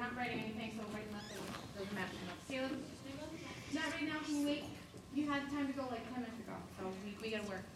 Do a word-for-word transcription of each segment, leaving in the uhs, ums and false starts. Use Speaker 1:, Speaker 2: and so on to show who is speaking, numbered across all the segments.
Speaker 1: not writing anything, so right and left doesn't matter enough. See, let's not right now. Can you wait? You had time to go like ten minutes ago, so we we gotta work.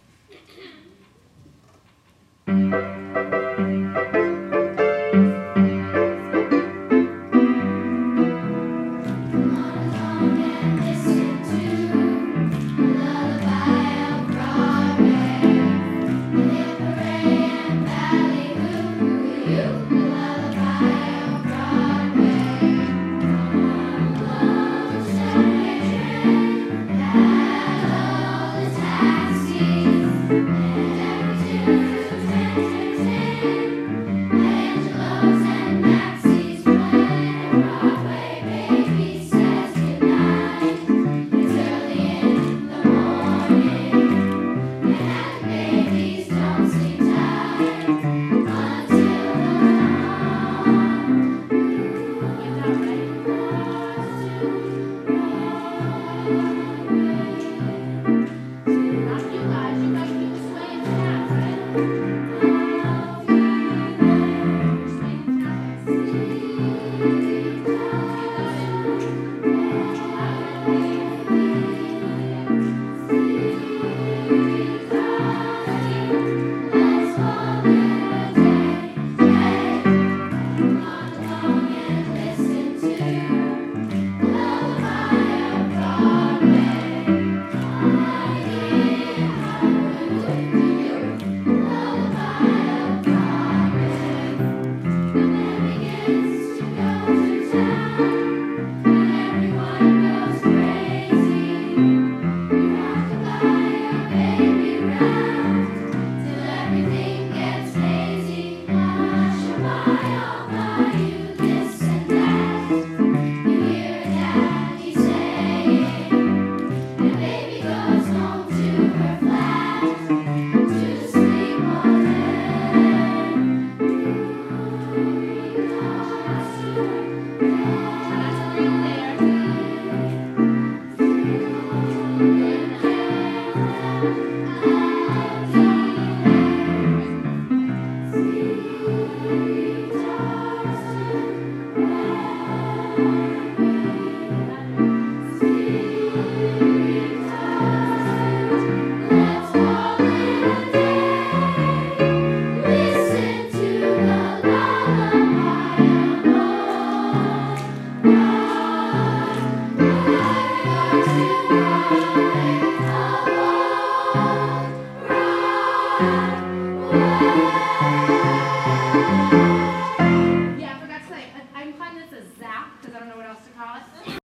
Speaker 1: Yeah, I forgot to say, I- I'm calling this a zap because I don't know what else to call it.